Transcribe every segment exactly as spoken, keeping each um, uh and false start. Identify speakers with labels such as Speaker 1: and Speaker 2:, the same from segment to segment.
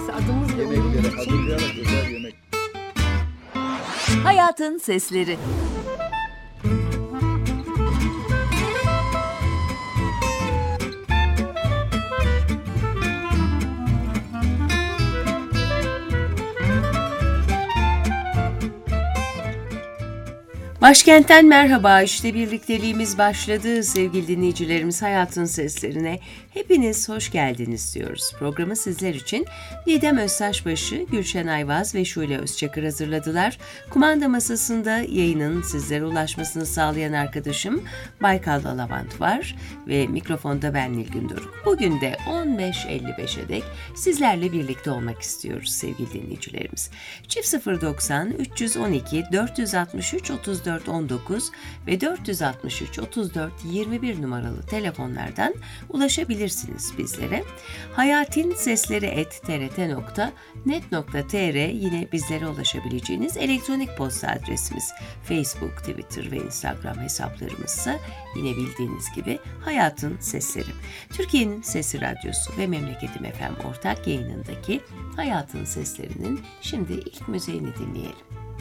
Speaker 1: neredeyse adımızla uyumlu
Speaker 2: Yemekleri
Speaker 1: için.
Speaker 2: hazırlayarak özel yemek.
Speaker 3: Hayatın Sesleri. Başkentten merhaba, işte birlikteliğimiz başladı sevgili dinleyicilerimiz, Hayatın Seslerine hepiniz hoş geldiniz diyoruz. Programı sizler için Didem Öztaşbaşı, Gülşen Ayvaz ve Şule Özçakır hazırladılar. Kumanda masasında yayının sizlere ulaşmasını sağlayan arkadaşım Baykal Alavant var ve mikrofonda ben Nilgün Doruk. Bugün de on beş elli beşe dek sizlerle birlikte olmak istiyoruz sevgili dinleyicilerimiz. Çift sıfır doksan üç on iki dört altı üç otuz dört on dokuz ve dört altı üç otuz dört yirmi bir numaralı telefonlardan ulaşabilirsiniz bizlere. Hayatin Sesleri et t r t nokta net nokta t r yine bizlere ulaşabileceğiniz elektronik posta adresimiz. Facebook, Twitter ve Instagram hesaplarımızsa yine bildiğiniz gibi Hayatın Sesleri. Türkiye'nin Sesi Radyosu ve Memleketim F M ortak yayınındaki Hayatın Sesleri'nin şimdi ilk müziğini dinleyelim.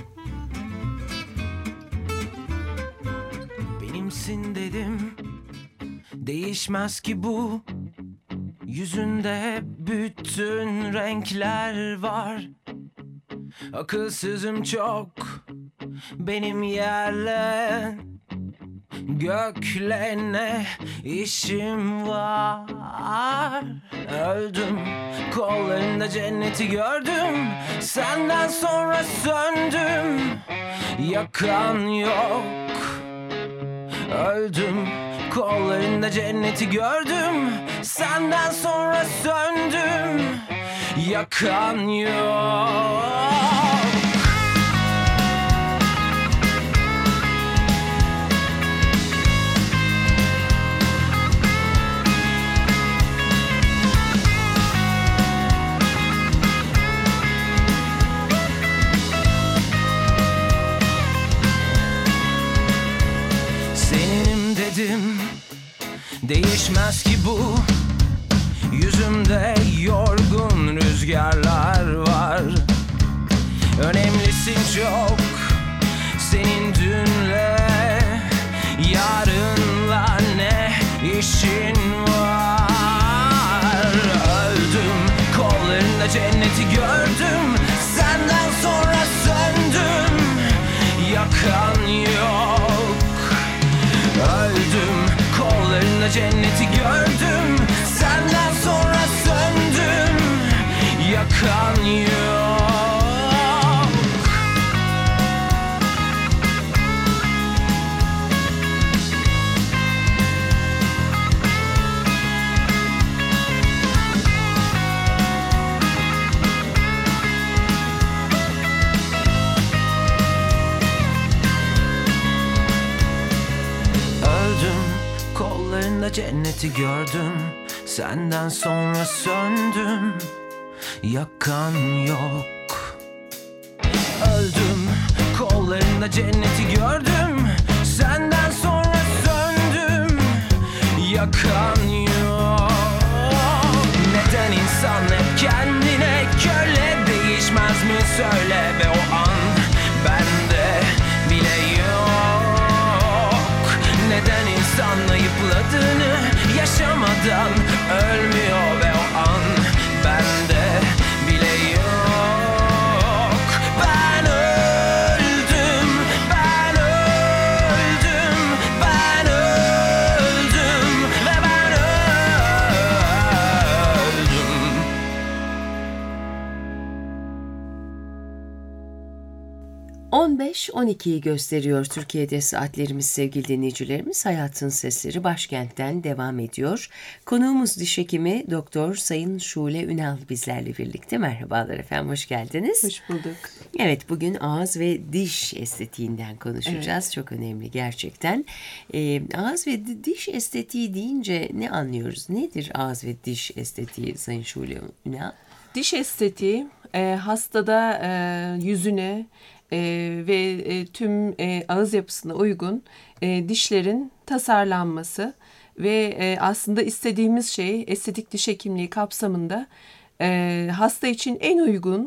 Speaker 4: Benimsin dedim, değişmez ki bu. Yüzünde bütün renkler var. Akılsızım çok, benim yerle gökle ne işim var? Öldüm, kollarında cenneti gördüm. Senden sonra söndüm, yakan yok. Öldüm, kollarında cenneti gördüm. Senden sonra söndüm, yakan yok. Değişmez ki bu. Yüzümde yorgun rüzgarlar var. Önemlisin çok, senin dünle yarınla ne işin var? Öldüm, kollarında cenneti gördüm. Senden sonra söndüm, yakan yok. Öldüm, kollarında cenneti gördüm. Senden sonra söndüm, yakan yok. Cenneti gördüm, senden sonra söndüm, yakan yok. Öldüm, kollarında cenneti gördüm. Senden sonra söndüm, yakan yok. Neden insan hep kendine köle? Değişmez mi söyle, ve o an bende bile yok. Neden insanla yıpladığını yaşamadan ölmüyor, ve o an bende bile yok. Ben öldüm, ben öldüm, ben öldüm ve ben öldüm.
Speaker 3: on beş on ikiyi gösteriyor Türkiye'de saatlerimiz sevgili dinleyicilerimiz. Hayatın Sesleri başkentten devam ediyor. Konuğumuz diş hekimi Doktor Sayın Şule Ünal bizlerle birlikte. Merhabalar efendim, hoş geldiniz.
Speaker 1: Hoş bulduk.
Speaker 3: Evet, bugün ağız ve diş estetiğinden konuşacağız. Evet. Çok önemli gerçekten. Ee, ağız ve diş estetiği deyince ne anlıyoruz? Nedir ağız ve diş estetiği Sayın Şule Ünal?
Speaker 1: Diş estetiği e, hastada e, yüzüne e, ve e, tüm e, ağız yapısına uygun e, dişlerin tasarlanması ve e, aslında istediğimiz şey estetik diş hekimliği kapsamında e, hasta için en uygun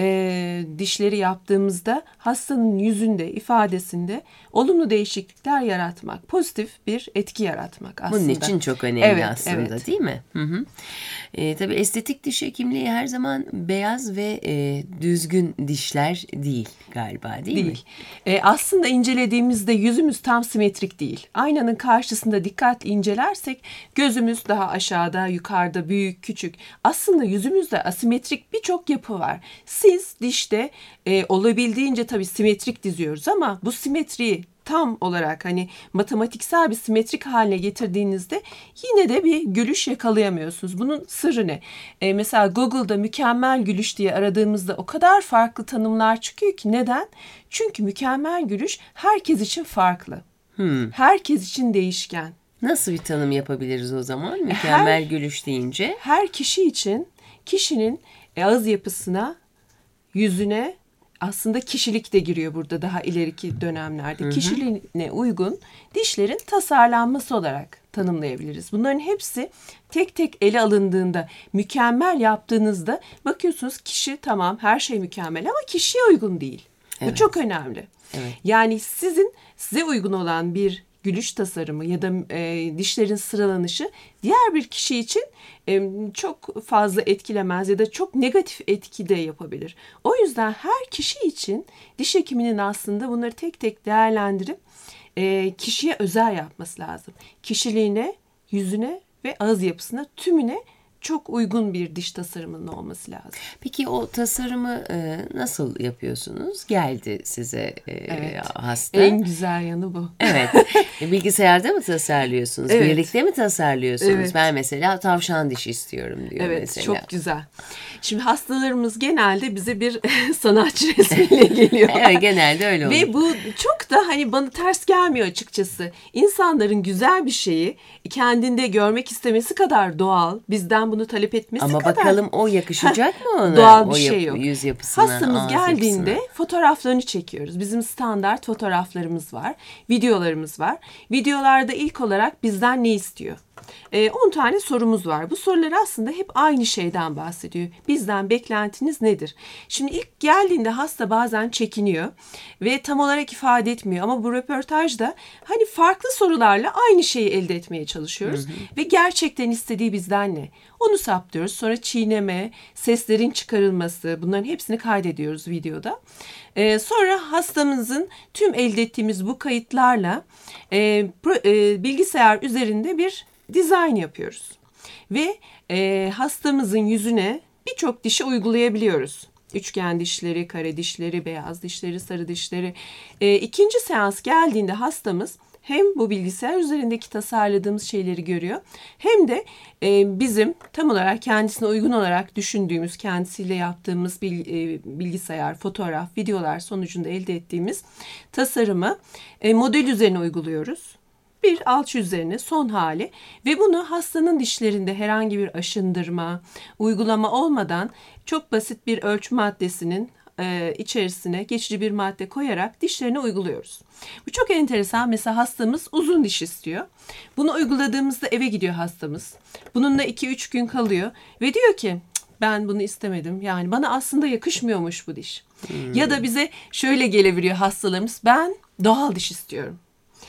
Speaker 1: e, dişleri yaptığımızda hastanın yüzünde, ifadesinde olumlu değişiklikler yaratmak, pozitif bir etki yaratmak aslında.
Speaker 3: Bunun için çok önemli
Speaker 1: Evet,
Speaker 3: aslında,
Speaker 1: evet.
Speaker 3: değil mi? Hı hı. E, tabii estetik diş hekimliği her zaman beyaz ve e, düzgün dişler değil galiba, değil, mi?
Speaker 1: Değil. E, aslında incelediğimizde yüzümüz tam simetrik değil. Aynanın karşısında dikkatli incelersek gözümüz daha aşağıda, yukarıda, büyük, küçük. Aslında yüzümüzde asimetrik birçok yapı var. Siz dişte e, olabildiğince tabii simetrik diziyoruz ama bu simetriyi tam olarak hani matematiksel bir simetrik haline getirdiğinizde yine de bir gülüş yakalayamıyorsunuz. Bunun sırrı ne? E, mesela Google'da mükemmel gülüş diye aradığımızda o kadar farklı tanımlar çıkıyor ki. Neden? Çünkü mükemmel gülüş herkes için farklı.
Speaker 3: Hmm.
Speaker 1: Herkes için değişken.
Speaker 3: Nasıl bir tanım yapabiliriz o zaman mükemmel
Speaker 1: Her-
Speaker 3: gülüş deyince?
Speaker 1: Her kişi için kişinin ağız yapısına, yüzüne, aslında kişilik de giriyor burada daha ileriki dönemlerde. Hı hı. Kişiliğine uygun dişlerin tasarlanması olarak tanımlayabiliriz. Bunların hepsi tek tek ele alındığında, mükemmel yaptığınızda bakıyorsunuz kişi tamam her şey mükemmel ama kişiye uygun değil.
Speaker 3: Evet.
Speaker 1: Bu çok önemli.
Speaker 3: Evet.
Speaker 1: Yani sizin size uygun olan bir gülüş tasarımı ya da e, dişlerin sıralanışı diğer bir kişi için e, çok fazla etkilemez ya da çok negatif etki de yapabilir. O yüzden her kişi için diş hekiminin aslında bunları tek tek değerlendirip e, kişiye özel yapması lazım. Kişiliğine, yüzüne ve ağız yapısına tümüne çok uygun bir diş tasarımının olması lazım.
Speaker 3: Peki o tasarımı e, nasıl yapıyorsunuz? Geldi size e,
Speaker 1: Evet.
Speaker 3: hasta.
Speaker 1: En güzel yanı bu.
Speaker 3: Evet. E, bilgisayarda mı tasarlıyorsunuz?
Speaker 1: Evet.
Speaker 3: Birlikte mi tasarlıyorsunuz?
Speaker 1: Evet.
Speaker 3: Ben mesela tavşan diş istiyorum diyor
Speaker 1: Evet,
Speaker 3: mesela.
Speaker 1: çok güzel. Şimdi hastalarımız genelde bize bir sanatçı resmiyle geliyor.
Speaker 3: Evet, genelde öyle olur.
Speaker 1: Ve bu çok da hani bana ters gelmiyor açıkçası. İnsanların güzel bir şeyi kendinde görmek istemesi kadar doğal, bizden bunu talep etmesi
Speaker 3: Ama
Speaker 1: kadar.
Speaker 3: bakalım o yakışacak mı ona?
Speaker 1: Doğal bir
Speaker 3: o
Speaker 1: şey
Speaker 3: yap-
Speaker 1: yok.
Speaker 3: Yüz yapısına,
Speaker 1: Hastamız
Speaker 3: ağız
Speaker 1: geldiğinde
Speaker 3: yapısına.
Speaker 1: fotoğraflarını çekiyoruz. Bizim standart fotoğraflarımız var, videolarımız var. Videolarda ilk olarak bizden ne istiyor? on tane sorumuz var. Bu sorular aslında hep aynı şeyden bahsediyor. Bizden beklentiniz nedir? Şimdi ilk geldiğinde hasta bazen çekiniyor ve tam olarak ifade etmiyor. Ama bu röportajda hani farklı sorularla aynı şeyi elde etmeye çalışıyoruz. Hı hı. Ve gerçekten istediği bizden ne? Onu saptıyoruz. Sonra çiğneme, seslerin çıkarılması, bunların hepsini kaydediyoruz videoda. Ee, sonra hastamızın tüm elde ettiğimiz bu kayıtlarla e, pro, e, bilgisayar üzerinde bir dizayn yapıyoruz. Ve e, hastamızın yüzüne birçok dişi uygulayabiliyoruz. Üçgen dişleri, kare dişleri, beyaz dişleri, sarı dişleri. E, ikinci seans geldiğinde hastamız hem bu bilgisayar üzerindeki tasarladığımız şeyleri görüyor hem de e, bizim tam olarak kendisine uygun olarak düşündüğümüz, kendisiyle yaptığımız bil, e, bilgisayar, fotoğraf, videolar sonucunda elde ettiğimiz tasarımı e, model üzerine uyguluyoruz. Bir alçı üzerine son hali ve bunu hastanın dişlerinde herhangi bir aşındırma, uygulama olmadan çok basit bir ölçü maddesinin e, içerisine geçici bir madde koyarak dişlerine uyguluyoruz. Bu çok enteresan. Mesela hastamız uzun diş istiyor. Bunu uyguladığımızda eve gidiyor hastamız. Bununla iki üç gün kalıyor ve diyor ki ben bunu istemedim. Yani bana aslında yakışmıyormuş bu diş. Hmm. Ya da bize şöyle gelebiliyor hastalarımız. Ben doğal diş istiyorum.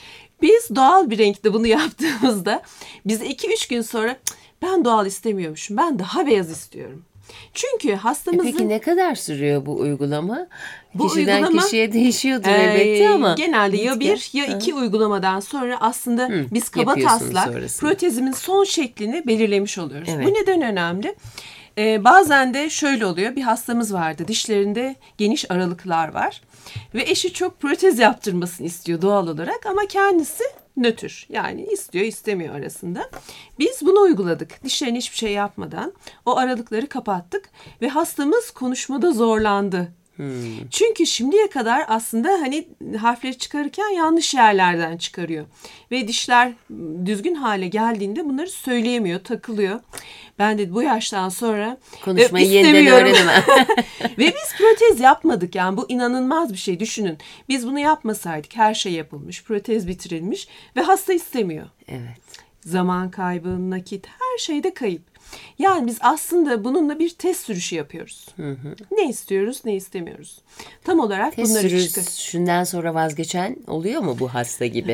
Speaker 1: Biz doğal bir renkte bunu yaptığımızda bize iki üç gün sonra ben doğal istemiyormuşum. Ben daha beyaz istiyorum. Çünkü hastamızın...
Speaker 3: E peki ne kadar sürüyor bu uygulama?
Speaker 1: Bu
Speaker 3: Kişiden
Speaker 1: uygulama,
Speaker 3: kişiye değişiyordur
Speaker 1: e,
Speaker 3: elbette ama.
Speaker 1: Genelde ya
Speaker 3: Bitki.
Speaker 1: bir ya iki ha. uygulamadan sonra aslında Hı, biz kaba taslak
Speaker 3: sonrasında.
Speaker 1: protezimin son şeklini belirlemiş oluyoruz.
Speaker 3: Evet.
Speaker 1: Bu neden önemli? Ee, bazen de şöyle oluyor. Bir hastamız vardı. Dişlerinde geniş aralıklar var. Ve eşi çok protez yaptırmasını istiyor doğal olarak ama kendisi nötr. Yani istiyor istemiyor arasında. Biz bunu uyguladık. Dişlerine hiçbir şey yapmadan o aralıkları kapattık ve hastamız konuşmada zorlandı. Hmm. Çünkü şimdiye kadar aslında hani harfleri çıkarırken yanlış yerlerden çıkarıyor. Ve dişler düzgün hale geldiğinde bunları söyleyemiyor, takılıyor. Ben de bu yaştan sonra
Speaker 3: konuşmayı yeniden öğrenemem.
Speaker 1: Ve biz protez yapmadık. Yani bu inanılmaz bir şey. Düşünün. Biz bunu yapmasaydık her şey yapılmış, protez bitirilmiş ve hasta istemiyor.
Speaker 3: Evet.
Speaker 1: Zaman kaybı, nakit, her şeyde kayıp. Yani biz aslında bununla bir test sürüşü yapıyoruz. Hı hı. Ne istiyoruz, ne istemiyoruz. Tam olarak
Speaker 3: test
Speaker 1: bunları
Speaker 3: sürüş,
Speaker 1: çıkar.
Speaker 3: Şundan sonra vazgeçen oluyor mu bu hasta gibi?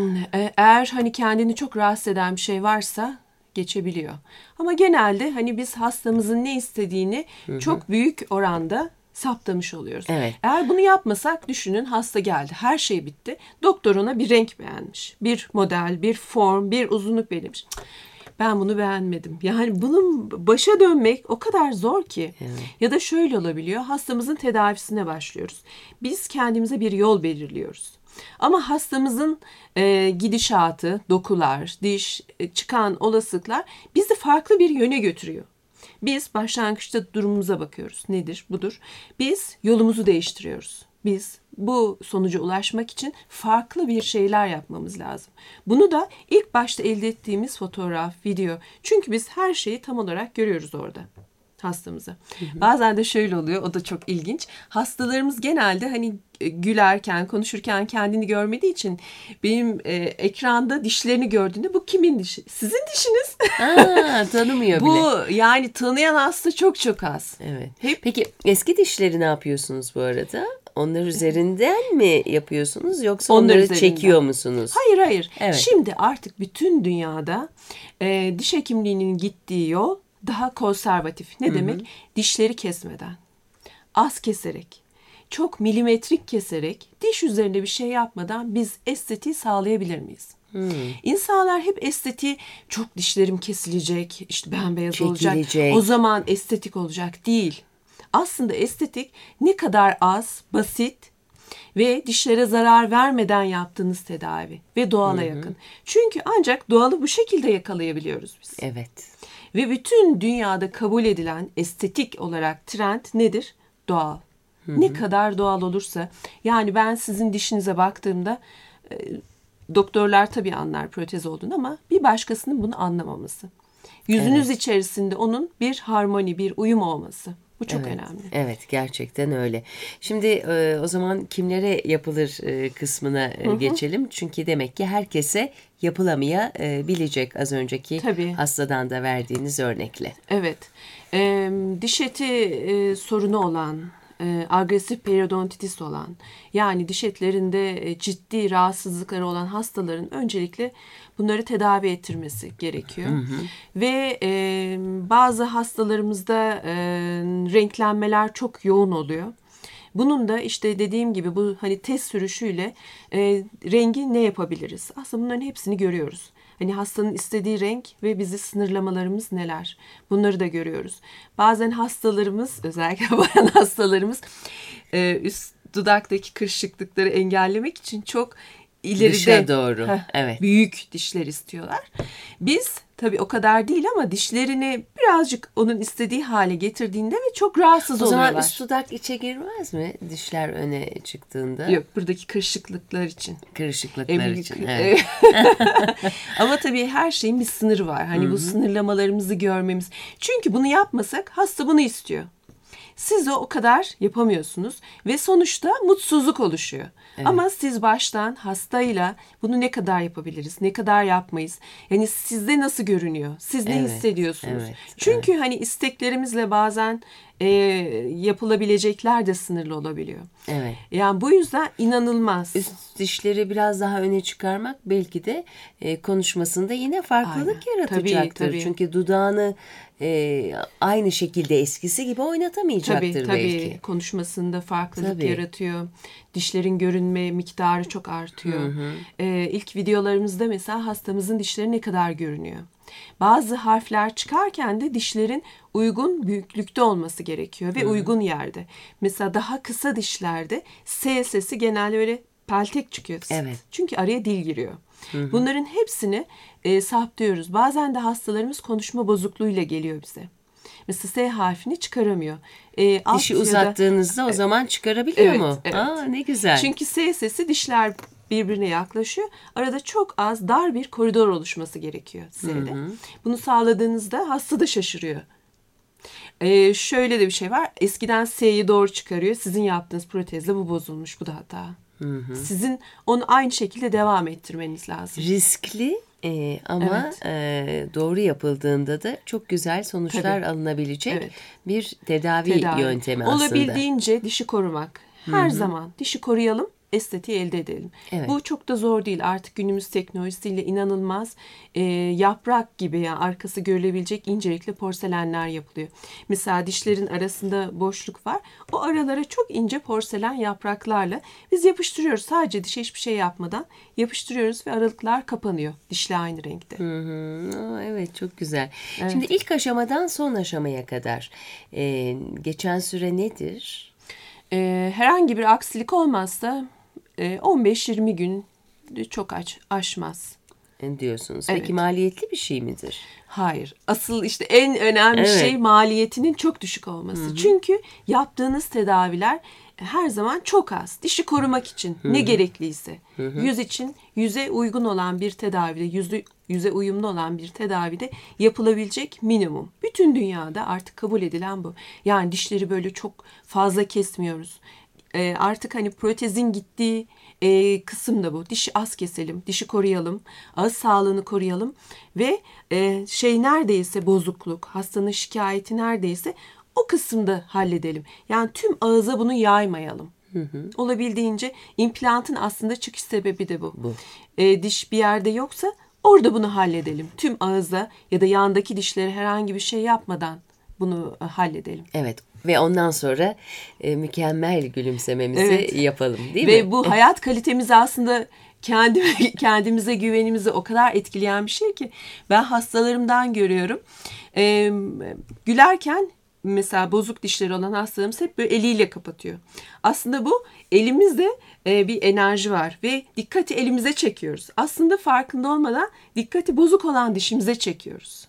Speaker 1: Eğer hani kendini çok rahatsız eden bir şey varsa geçebiliyor. Ama genelde hani biz hastamızın ne istediğini hı hı. çok büyük oranda saptamış oluyoruz.
Speaker 3: Evet.
Speaker 1: Eğer bunu yapmasak düşünün, hasta geldi. Her şey bitti. Doktor ona bir renk beğenmiş. Bir model, bir form, bir uzunluk belirmiş. Ben bunu beğenmedim. Yani bunun başa dönmek o kadar zor ki. Evet. Ya da şöyle olabiliyor. Hastamızın tedavisine başlıyoruz. Biz kendimize bir yol belirliyoruz. Ama hastamızın e, gidişatı, dokular, diş, e, çıkan olasılıklar bizi farklı bir yöne götürüyor. Biz başlangıçta durumumuza bakıyoruz. Nedir? Budur. Biz yolumuzu değiştiriyoruz. Biz bu sonuca ulaşmak için farklı bir şeyler yapmamız lazım. Bunu da ilk başta elde ettiğimiz fotoğraf, video. Çünkü biz her şeyi tam olarak görüyoruz orada hastamıza. Hı hı. Bazen de şöyle oluyor, o da çok ilginç. Hastalarımız genelde hani gülerken, konuşurken kendini görmediği için benim e, ekranda dişlerini gördüğünde bu kimin dişi? Sizin dişiniz.
Speaker 3: Aa, tanımıyor bile.
Speaker 1: Bu yani tanıyan hasta çok çok az.
Speaker 3: Evet. Hep... Peki eski dişleri ne yapıyorsunuz bu arada? Onlar üzerinden mi yapıyorsunuz yoksa
Speaker 1: Onlar
Speaker 3: onları
Speaker 1: üzerinden
Speaker 3: çekiyor musunuz?
Speaker 1: Hayır hayır.
Speaker 3: Evet.
Speaker 1: Şimdi artık bütün dünyada e, diş hekimliğinin gittiği yol daha konservatif. Ne Hı-hı. demek? Dişleri kesmeden, az keserek, çok milimetrik keserek, diş üzerinde bir şey yapmadan biz estetiği sağlayabilir miyiz? Hmm. İnsanlar hep estetiği, çok dişlerim kesilecek, işte bembeyaz
Speaker 3: Çekilecek.
Speaker 1: olacak, o zaman estetik olacak değil. Aslında estetik ne kadar az, basit ve dişlere zarar vermeden yaptığınız tedavi ve doğala Hı-hı. yakın. Çünkü ancak doğalı bu şekilde yakalayabiliyoruz biz.
Speaker 3: Evet.
Speaker 1: Ve bütün dünyada kabul edilen estetik olarak trend nedir? Doğal. Hı-hı. Ne kadar doğal olursa, yani ben sizin dişinize baktığımda e, doktorlar tabii anlar protez olduğunu ama bir başkasının bunu anlamaması. Yüzünüz evet. içerisinde onun bir harmoni, bir uyum olması. Bu çok
Speaker 3: evet,
Speaker 1: önemli.
Speaker 3: Evet, gerçekten öyle. Şimdi e, o zaman kimlere yapılır e, kısmına e, geçelim. Çünkü demek ki herkese yapılamayabilicek, az önceki Tabii. hastadan da verdiğiniz örnekle.
Speaker 1: Evet. E, diş eti e, sorunu olan, e, agresif periodontitis olan, yani diş etlerinde e, ciddi rahatsızlıkları olan hastaların öncelikle bunları tedavi ettirmesi gerekiyor. Hı hı. Ve e, bazı hastalarımızda e, renklenmeler çok yoğun oluyor. Bunun da işte dediğim gibi bu hani test sürüşüyle e, rengi ne yapabiliriz? Aslında bunların hepsini görüyoruz. Hani hastanın istediği renk ve bizi sınırlamalarımız neler? Bunları da görüyoruz. Bazen hastalarımız, özellikle bayan hastalarımız e, üst dudaktaki kırışıklıkları engellemek için çok ileride
Speaker 3: dışa doğru
Speaker 1: heh, evet. büyük dişler istiyorlar. Biz tabii o kadar değil ama dişlerini birazcık onun istediği hale getirdiğinde ve çok rahatsız
Speaker 3: o
Speaker 1: oluyorlar.
Speaker 3: O zaman üst dudak içe girmez mi dişler öne çıktığında?
Speaker 1: Yok, buradaki kırışıklıklar için.
Speaker 3: Kırışıklıklar
Speaker 1: en
Speaker 3: için,
Speaker 1: büyük,
Speaker 3: evet.
Speaker 1: Ama tabii her şeyin bir sınırı var. Hani Hı-hı. bu sınırlamalarımızı görmemiz. Çünkü bunu yapmasak hasta bunu istiyor. Siz de o kadar yapamıyorsunuz ve sonuçta mutsuzluk oluşuyor. Evet. Ama siz baştan hastayla bunu ne kadar yapabiliriz, ne kadar yapmayız? Yani sizde nasıl görünüyor? Siz ne
Speaker 3: evet.
Speaker 1: hissediyorsunuz?
Speaker 3: Evet.
Speaker 1: Çünkü
Speaker 3: evet.
Speaker 1: hani isteklerimizle bazen e, yapılabilecekler de sınırlı olabiliyor.
Speaker 3: Evet.
Speaker 1: Yani bu yüzden inanılmaz.
Speaker 3: Üst dişleri biraz daha öne çıkarmak belki de e, konuşmasında yine farklılık Aynen. yaratacaktır. Tabii, tabii. Çünkü dudağını e, aynı şekilde eskisi gibi oynatamayacaktır
Speaker 1: tabii, tabii.
Speaker 3: belki.
Speaker 1: Konuşmasında farklılık
Speaker 3: tabii.
Speaker 1: yaratıyor. Dişlerin görünme miktarı çok artıyor. Hı hı. E, ilk videolarımızda mesela hastamızın dişleri ne kadar görünüyor. Bazı harfler çıkarken de dişlerin uygun büyüklükte olması gerekiyor ve Hı-hı. uygun yerde. Mesela daha kısa dişlerde S sesi genelde böyle peltek çıkıyor.
Speaker 3: Evet.
Speaker 1: Çünkü araya dil giriyor. Hı-hı. Bunların hepsini e, saptıyoruz. Bazen de hastalarımız konuşma bozukluğuyla geliyor bize. Mesela S harfini çıkaramıyor. E,
Speaker 3: Dişi uzattığınızda da, o zaman çıkarabiliyor
Speaker 1: evet,
Speaker 3: mu?
Speaker 1: Evet.
Speaker 3: Aa, ne güzel.
Speaker 1: Çünkü S sesi dişler birbirine yaklaşıyor. Arada çok az dar bir koridor oluşması gerekiyor S'de. Bunu sağladığınızda hasta da şaşırıyor. Ee, şöyle de bir şey var. Eskiden S'yi doğru çıkarıyor. Sizin yaptığınız protezle bu bozulmuş. Bu da hata. Hı hı. Sizin onu aynı şekilde devam ettirmeniz lazım.
Speaker 3: Riskli Ee, ama
Speaker 1: Evet.
Speaker 3: e, doğru yapıldığında da çok güzel sonuçlar
Speaker 1: Tabii.
Speaker 3: alınabilecek
Speaker 1: Evet.
Speaker 3: bir tedavi,
Speaker 1: Tedavi.
Speaker 3: yöntemi aslında.
Speaker 1: Olabildiğince dişi korumak. Her zaman dişi koruyalım, estetiği elde edelim.
Speaker 3: Evet.
Speaker 1: Bu çok da zor değil. Artık günümüz teknolojisiyle inanılmaz e, yaprak gibi, yani arkası görülebilecek incelikli porselenler yapılıyor. Mesela dişlerin arasında boşluk var. O aralara çok ince porselen yapraklarla biz yapıştırıyoruz. Sadece dişe hiçbir şey yapmadan yapıştırıyoruz ve aralıklar kapanıyor. Dişle aynı renkte.
Speaker 3: Hı hı. Aa, evet, çok güzel.
Speaker 1: Evet.
Speaker 3: Şimdi ilk aşamadan son aşamaya kadar e, geçen süre nedir?
Speaker 1: E, herhangi bir aksilik olmazsa e, on beş yirmi gün çok aç, aşmaz.
Speaker 3: E, diyorsunuz.
Speaker 1: Evet.
Speaker 3: Peki maliyetli bir şey midir?
Speaker 1: Hayır. Asıl işte en önemli
Speaker 3: Evet.
Speaker 1: şey maliyetinin çok düşük olması. Çünkü yaptığınız tedaviler her zaman çok az. Dişi korumak için ne gerekliyse. Yüz için yüze uygun olan bir tedavide, yüzü, yüze uyumlu olan bir tedavide yapılabilecek minimum. Bütün dünyada artık kabul edilen bu. Yani dişleri böyle çok fazla kesmiyoruz. Ee, artık hani protezin gittiği e, kısım da bu. Dişi az keselim, dişi koruyalım, ağız sağlığını koruyalım ve e, şey neredeyse bozukluk, hastanın şikayeti neredeyse o kısımda halledelim. Yani tüm ağıza bunu yaymayalım. Olabildiğince implantın aslında çıkış sebebi de bu.
Speaker 3: Bu.
Speaker 1: E, diş bir yerde yoksa orada bunu halledelim. Tüm ağıza ya da yandaki dişlere herhangi bir şey yapmadan bunu e, halledelim.
Speaker 3: Evet. Ve ondan sonra e, mükemmel gülümsememizi
Speaker 1: Evet.
Speaker 3: yapalım, değil
Speaker 1: Ve
Speaker 3: mi?
Speaker 1: bu hayat kalitemizi aslında kendi, kendimize güvenimizi o kadar etkileyen bir şey ki ben hastalarımdan görüyorum. Ee, gülerken mesela bozuk dişleri olan hastalarımız hep böyle eliyle kapatıyor. Aslında bu elimizde e, bir enerji var ve dikkati elimize çekiyoruz. Aslında farkında olmadan dikkati bozuk olan dişimize çekiyoruz.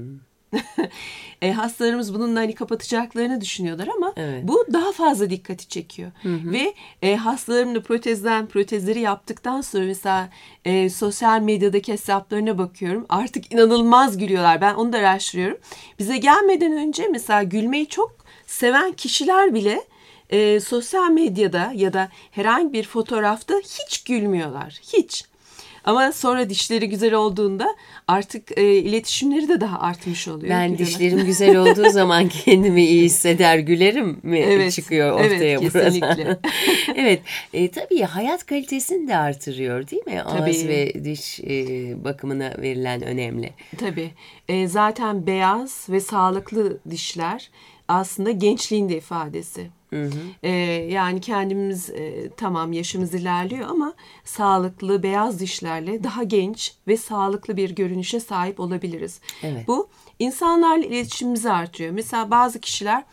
Speaker 1: E, hastalarımız bununla hani kapatacaklarını düşünüyorlar ama
Speaker 3: Evet.
Speaker 1: bu daha fazla dikkati çekiyor. Ve e, hastalarım da protezden protezleri yaptıktan sonra mesela e, sosyal medyadaki hesaplarına bakıyorum. Artık inanılmaz gülüyorlar. Ben onu da araştırıyorum. Bize gelmeden önce mesela gülmeyi çok seven kişiler bile e, sosyal medyada ya da herhangi bir fotoğrafta hiç gülmüyorlar. Hiç. Ama sonra dişleri güzel olduğunda artık e, iletişimleri de daha artmış oluyor.
Speaker 3: Ben
Speaker 1: Gülüyorlar.
Speaker 3: dişlerim güzel olduğu zaman kendimi iyi hisseder, gülerim mi
Speaker 1: Evet,
Speaker 3: çıkıyor ortaya
Speaker 1: evet,
Speaker 3: burada.
Speaker 1: kesinlikle.
Speaker 3: Evet, e, tabii hayat kalitesini de artırıyor, değil mi? Ağız
Speaker 1: Tabii.
Speaker 3: ve diş e, bakımına verilen önemli.
Speaker 1: Tabii. E, zaten beyaz ve sağlıklı dişler aslında gençliğin de ifadesi. E, yani kendimiz e, tamam yaşımız ilerliyor ama sağlıklı beyaz dişlerle daha genç ve sağlıklı bir görünüşe sahip olabiliriz.
Speaker 3: Evet.
Speaker 1: Bu insanlarla iletişimimizi artırıyor. Mesela bazı kişiler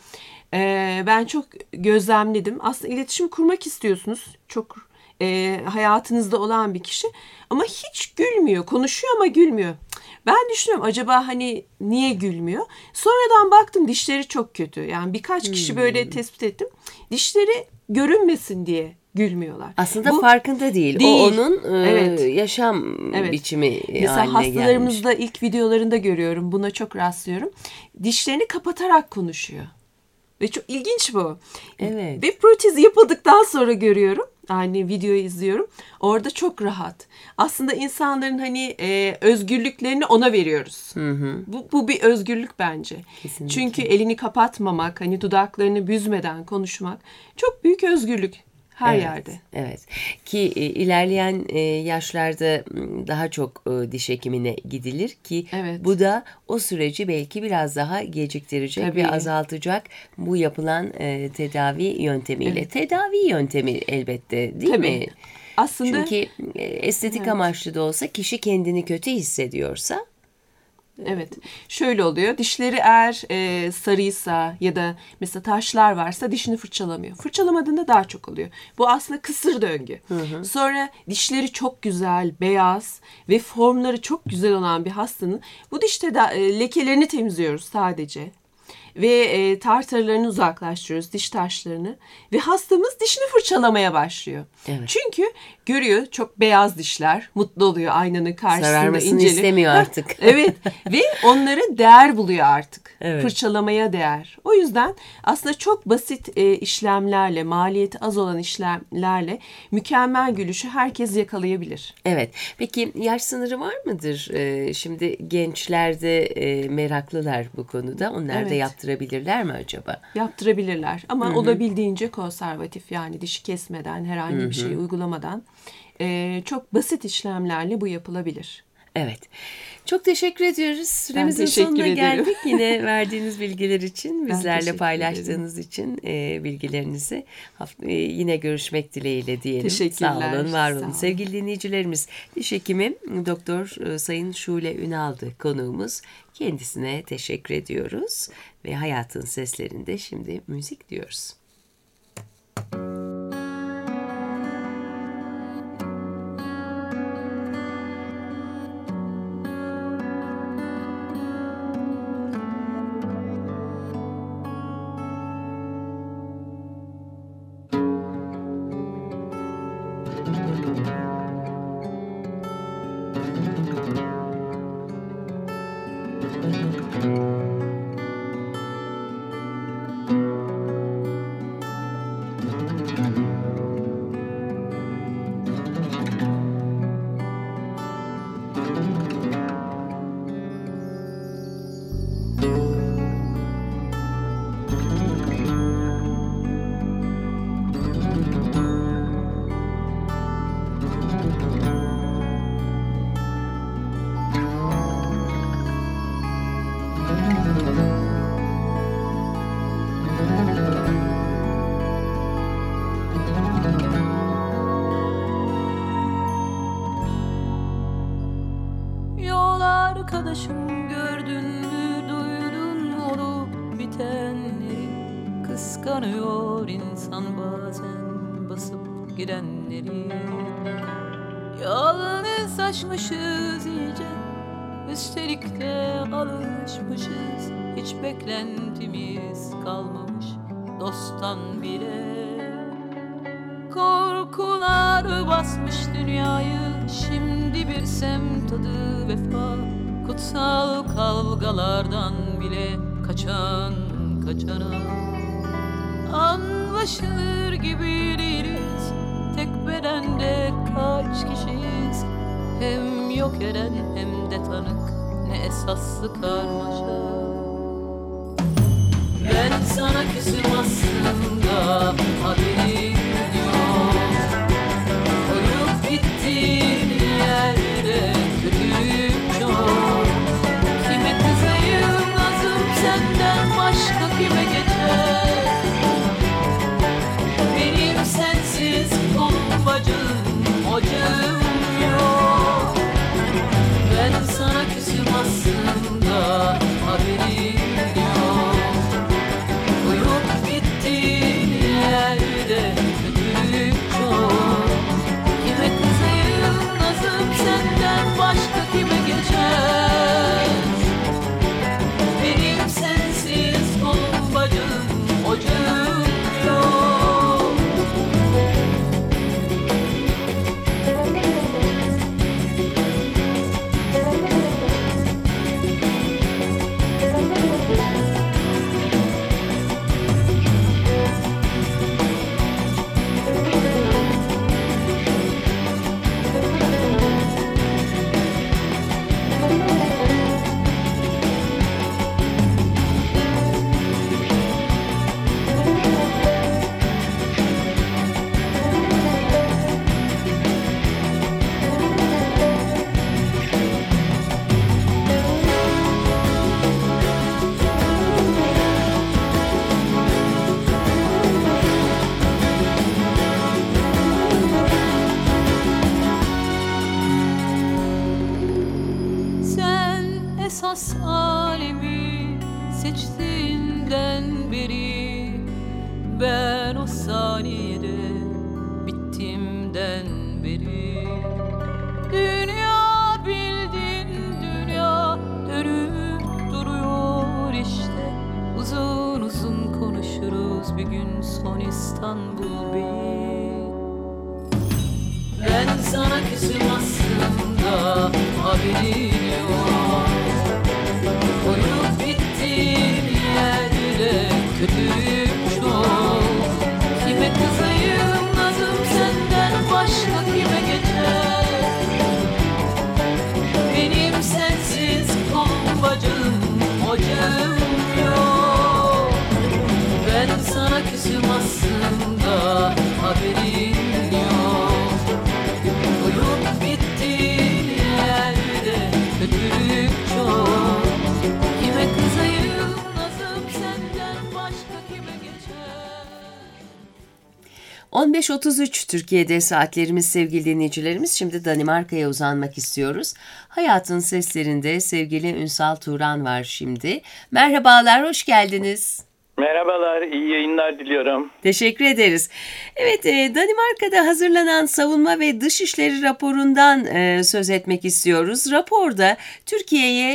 Speaker 1: e, ben çok gözlemledim. Aslında iletişim kurmak istiyorsunuz. Çok e, hayatınızda olan bir kişi ama hiç gülmüyor. Konuşuyor ama gülmüyor. Ben düşünüyorum acaba hani niye gülmüyor? Sonradan baktım dişleri çok kötü. Yani birkaç kişi böyle tespit ettim. Dişleri görünmesin diye gülmüyorlar.
Speaker 3: Aslında
Speaker 1: Bu-
Speaker 3: farkında değil.
Speaker 1: Değil.
Speaker 3: O onun e,
Speaker 1: Evet.
Speaker 3: yaşam
Speaker 1: Evet.
Speaker 3: biçimi
Speaker 1: Mesela
Speaker 3: haline gelmiş.
Speaker 1: hastalarımızda ilk videolarında görüyorum. Buna çok rastlıyorum. Dişlerini kapatarak konuşuyor. Ve çok ilginç bu.
Speaker 3: Evet.
Speaker 1: Ve protez yapıldıktan sonra görüyorum. Aynı videoyu izliyorum. Orada çok rahat. Aslında insanların hani e, özgürlüklerini ona veriyoruz. Bu, bu bir özgürlük bence.
Speaker 3: Kesinlikle.
Speaker 1: Çünkü elini kapatmamak, hani dudaklarını büzmeden konuşmak çok büyük özgürlük her
Speaker 3: Evet,
Speaker 1: yerde.
Speaker 3: Evet. Ki e, ilerleyen e, yaşlarda m, daha çok e, diş hekimine gidilir ki
Speaker 1: Evet.
Speaker 3: bu da o süreci belki biraz daha geciktirecek
Speaker 1: Tabii.
Speaker 3: ve azaltacak bu yapılan e, tedavi yöntemiyle.
Speaker 1: Evet.
Speaker 3: Tedavi yöntemi elbette, değil
Speaker 1: Tabii.
Speaker 3: mi?
Speaker 1: Aslında
Speaker 3: Çünkü e, estetik
Speaker 1: Evet.
Speaker 3: amaçlı da olsa kişi kendini kötü hissediyorsa
Speaker 1: evet. Şöyle oluyor. Dişleri eğer e, sarıysa ya da mesela taşlar varsa dişini fırçalamıyor. Fırçalamadığında daha çok oluyor. Bu aslında kısır döngü. Sonra dişleri çok güzel, beyaz ve formları çok güzel olan bir hastanın bu dişte de e, lekelerini temizliyoruz sadece. ve e, tartarlarını uzaklaştırıyoruz, diş taşlarını ve hastamız dişini fırçalamaya başlıyor.
Speaker 3: Evet.
Speaker 1: Çünkü görüyor çok beyaz dişler, mutlu oluyor aynanın karşısında
Speaker 3: Sararmasını
Speaker 1: incelip.
Speaker 3: istemiyor artık.
Speaker 1: Evet ve onlara değer buluyor artık.
Speaker 3: Evet.
Speaker 1: Fırçalamaya değer. O yüzden aslında çok basit e, işlemlerle, maliyeti az olan işlemlerle mükemmel gülüşü herkes yakalayabilir.
Speaker 3: Evet. Peki yaş sınırı var mıdır? Ee, şimdi gençler de e, meraklılar bu konuda. Onlar da
Speaker 1: Evet.
Speaker 3: yaptırabilirler mi acaba?
Speaker 1: Yaptırabilirler ama olabildiğince konservatif, yani dişi kesmeden, herhangi bir şey uygulamadan e, çok basit işlemlerle bu yapılabilir.
Speaker 3: Evet. Çok teşekkür ediyoruz. Süremizin
Speaker 1: teşekkür
Speaker 3: sonuna
Speaker 1: ederim.
Speaker 3: geldik. Yine verdiğiniz bilgiler için, bizlerle
Speaker 1: teşekkür
Speaker 3: paylaştığınız için e, bilgilerinizi haft- e, yine görüşmek dileğiyle diyelim.
Speaker 1: Teşekkürler.
Speaker 3: Sağ olun, var olun.
Speaker 1: Sağ olun.
Speaker 3: Sevgili dinleyicilerimiz, diş hekimi Doktor e, Sayın Şule Ünal'dı konuğumuz. Kendisine teşekkür ediyoruz ve hayatın seslerinde şimdi müzik diyoruz.
Speaker 2: Yol arkadaşım, gördün mü, duydun mu olup bitenleri? Kıskanıyor insan bazen basıp gidenleri. Yalnızlaşmışız iyice, üstelik de alışmışız. Hiç beklentimiz kalmamış dosttan bile. Korkular basmış dünyayı, şimdi bir semt adı vefa. Kutsal kavgalardan bile kaçan kaçana. Anlaşılır gibi değiliz, tek bedende kaç kişiyiz. Hem yok eden hem de tanık, ne esaslı karmaşa. Ben sana küsüm aslında, haberim yok. Koyup gittiğin yerde kötülük çok. Kime kızayım nazım senden başka kime geçer? Benim sensiz kolum bacım, ocağım yok. Ben sana küsüm aslında, haberim yok. Koyup gittiğin yerde kötülük çok. Kime kızayım nazım senden başka kime geçer? Benim sensiz kolum bacım, ocağım yok. Sen esas alemi seçtiğinden beri, ben o saniyede bittimden beri. Dünya bildin dünya dönüp duruyor işte, uzun zaman bul bir. Ben sana küsüm aslında, haberin yok. Koyup bittiğin yerde kötülük çok. Kime kızayım nazım senden başka kime geçer? Benim sensiz kolum bacım ocağım yok. Ben sana küsüm aslında, haberin yok. Koyup bittiğin yerde kötülük çok. Kime kızayım nazım senden başka kime geçer?
Speaker 3: on beş otuz üç Türkiye'de saatlerimiz sevgili dinleyicilerimiz. Şimdi Danimarka'ya uzanmak istiyoruz. Hayatın seslerinde sevgili Ünsal Turan var şimdi. Merhabalar, hoş geldiniz.
Speaker 5: Merhabalar, iyi yayınlar diliyorum.
Speaker 3: Teşekkür ederiz. Evet, e, Danimarka'da hazırlanan savunma ve dışişleri raporundan e, söz etmek istiyoruz. Raporda Türkiye'ye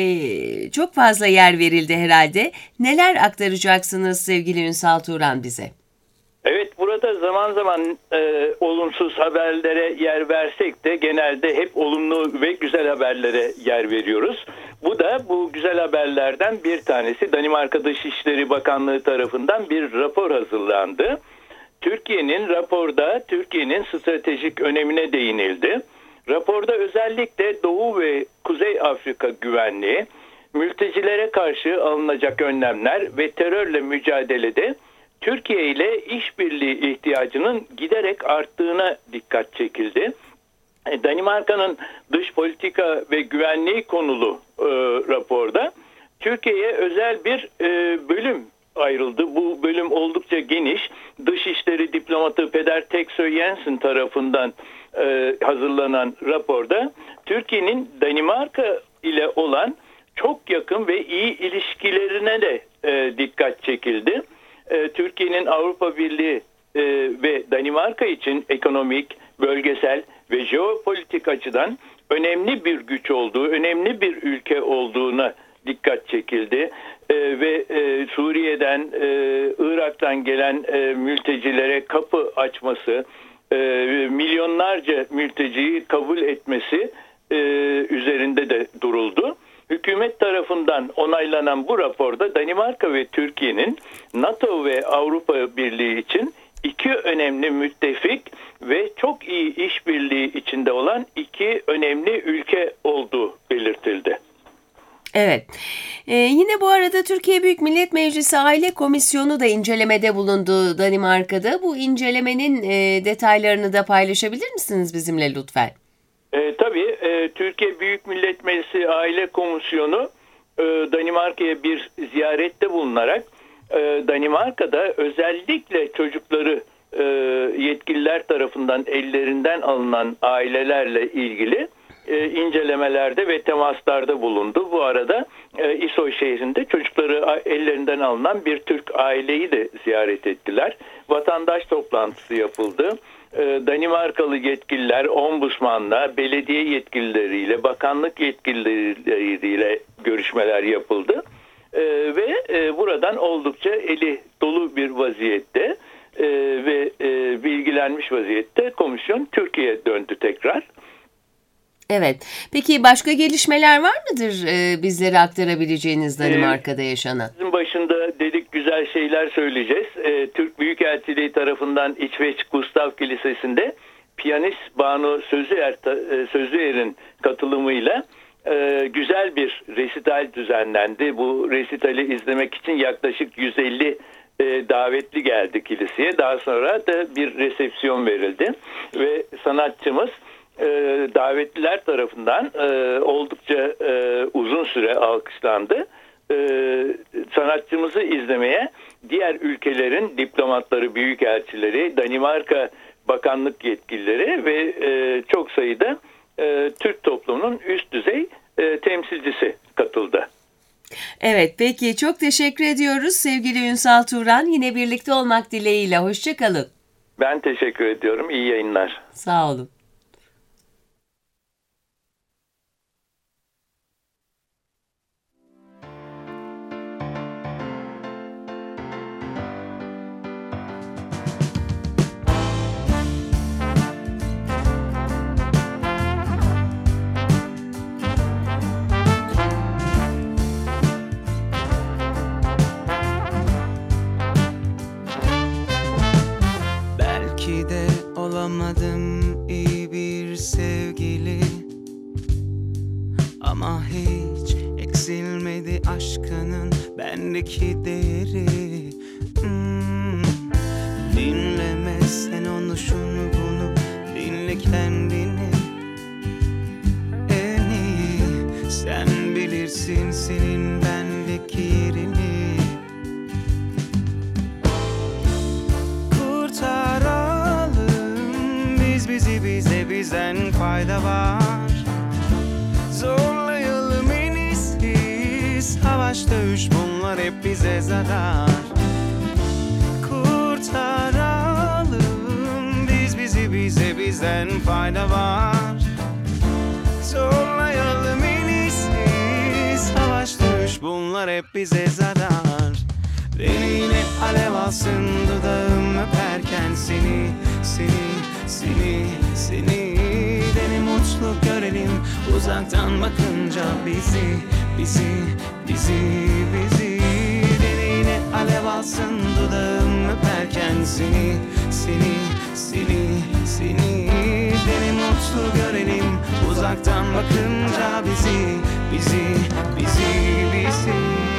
Speaker 3: e, çok fazla yer verildi herhalde. Neler aktaracaksınız sevgili Ünsal Turan bize?
Speaker 5: Evet, burada zaman zaman e, olumsuz haberlere yer versek de genelde hep olumlu ve güzel haberlere yer veriyoruz. Bu da bu güzel haberlerden bir tanesi. Danimarka Dışişleri Bakanlığı tarafından bir rapor hazırlandı. Türkiye'nin raporda Türkiye'nin stratejik önemine değinildi. Raporda özellikle Doğu ve Kuzey Afrika güvenliği, mültecilere karşı alınacak önlemler ve terörle mücadelede Türkiye ile işbirliği ihtiyacının giderek arttığına dikkat çekildi. Danimarka'nın dış politika ve güvenliği konulu e, raporda Türkiye'ye özel bir e, bölüm ayrıldı. Bu bölüm oldukça geniş. Dışişleri diplomatı Peder Teksøe Jensen tarafından e, hazırlanan raporda Türkiye'nin Danimarka ile olan çok yakın ve iyi ilişkilerine de e, dikkat çekildi. E, Türkiye'nin Avrupa Birliği e, ve Danimarka için ekonomik, bölgesel ve jeopolitik açıdan önemli bir güç olduğu, önemli bir ülke olduğuna dikkat çekildi. E, ve e, Suriye'den, e, Irak'tan gelen e, mültecilere kapı açması, e, milyonlarca mülteciyi kabul etmesi e, üzerinde de duruldu. Hükümet tarafından onaylanan bu raporda Danimarka ve Türkiye'nin NATO ve Avrupa Birliği için iki önemli müttefik ve çok iyi işbirliği içinde olan iki önemli ülke olduğu belirtildi.
Speaker 3: Evet. Ee, yine bu arada Türkiye Büyük Millet Meclisi Aile Komisyonu da incelemede bulundu Danimarka'da. Bu incelemenin e, detaylarını da paylaşabilir misiniz bizimle lütfen?
Speaker 5: E, tabii e, Türkiye Büyük Millet Meclisi Aile Komisyonu e, Danimarka'ya bir ziyarette bulunarak e, Danimarka'da özellikle çocukları e, yetkililer tarafından ellerinden alınan ailelerle ilgili e, incelemelerde ve temaslarda bulundu. Bu arada e, İsoy şehrinde çocukları ellerinden alınan bir Türk aileyi de ziyaret ettiler. Vatandaş toplantısı yapıldı. Danimarkalı yetkililer, ombudsmanla, belediye yetkilileriyle, bakanlık yetkilileriyle görüşmeler yapıldı. Ee, ve e, buradan oldukça eli dolu bir vaziyette e, ve e, bilgilenmiş vaziyette komisyon Türkiye'ye döndü tekrar.
Speaker 3: Evet. Peki başka gelişmeler var mıdır e, bizlere aktarabileceğiniz Danimarka'da yaşanan?
Speaker 5: Bizim başında dedik güzel şeyler söyleyeceğiz. E, Türk Büyükelçiliği tarafından İsveç Gustav Kilisesi'nde piyanist Banu Sözüer, e, Sözüer'in katılımıyla e, güzel bir resital düzenlendi. Bu resitali izlemek için yaklaşık yüz elli e, davetli geldi kiliseye. Daha sonra da bir resepsiyon verildi ve sanatçımız E, davetliler tarafından e, oldukça e, uzun süre alkışlandı. E, sanatçımızı izlemeye diğer ülkelerin diplomatları, büyükelçileri, Danimarka bakanlık yetkilileri ve e, çok sayıda e, Türk toplumunun üst düzey e, temsilcisi katıldı.
Speaker 3: Evet, peki çok teşekkür ediyoruz sevgili Ünsal Turan. Yine birlikte olmak dileğiyle. Hoşça kalın.
Speaker 5: Ben teşekkür ediyorum. İyi yayınlar.
Speaker 3: Sağ olun.
Speaker 6: Ama hiç eksilmedi aşkının bendeki değeri. hmm. Dinleme sen onu şunu bunu, dinle kendini. En iyi sen bilirsin senin bendeki yerini. Kurtaralım biz bizi, bize bizden fayda var. Zorlayalım en iyisi, savaş dövüş bunlar hep bize zarar. Kurtaralım biz bizi, bize bizden fayda var. Zorlayalım en iyisi, savaş dövüş bunlar hep bize zarar. Beni yine alev alsın dudağım öperken seni, seni, seni, seni. Beni mutlu görelim uzaktan bakınca bizi, bizi, bizi, bizi. Beni yine alev alsın dudağım öperken seni, seni, seni, seni. Beni mutlu görelim uzaktan bakınca bizi, bizi, bizi, bizi.